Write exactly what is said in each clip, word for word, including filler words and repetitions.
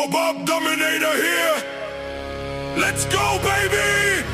Bob Dominator here. Let's go, baby!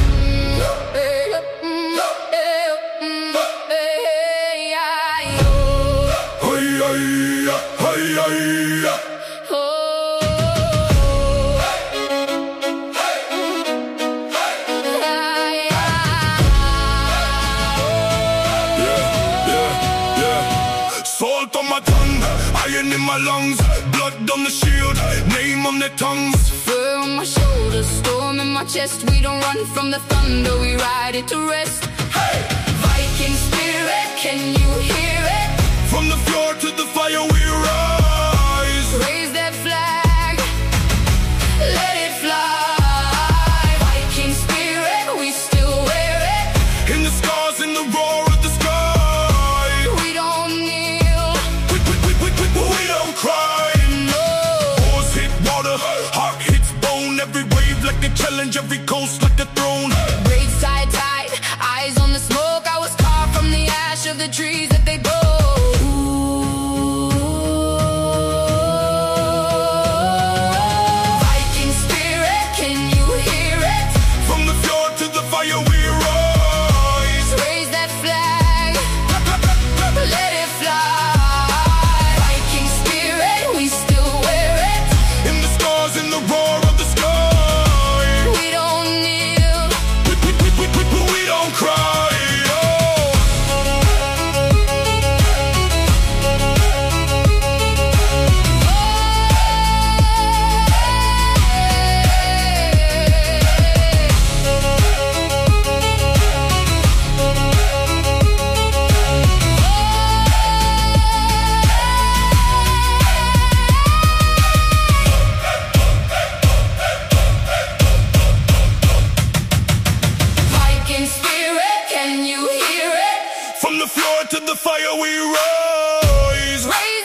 Salt on my tongue, iron in my lungs, blood on the shield, name on their tongues. Fur on my shoulders, storm in my chest. We don't run from the thunder, we ride it to rest. Hey! Viking spirit, can you hear it? From the fjord to the fire we rise. Raise that flag, let it fly. Viking spirit, we still wear it. In the scars, in the roar of the sky. We don't kneel, We, we, we, we, we, we don't cry. no. Oars hit water, heart hits bone. Every wave like a challenge, every coast like a throne. Braids tied tight, eyes on the smoke. I was carved from the ash of the trees that they broke. Viking spirit, can you hear it? From the fjord to the fire we rise. Raise that flag, let it fly. Viking spirit, we still wear it. In the scars, in the roar of the sky. We don't kneel, We, we, we, we, we, we don't cry. Viking spirit, can you hear it? From the fjord to the fire we rise. Raise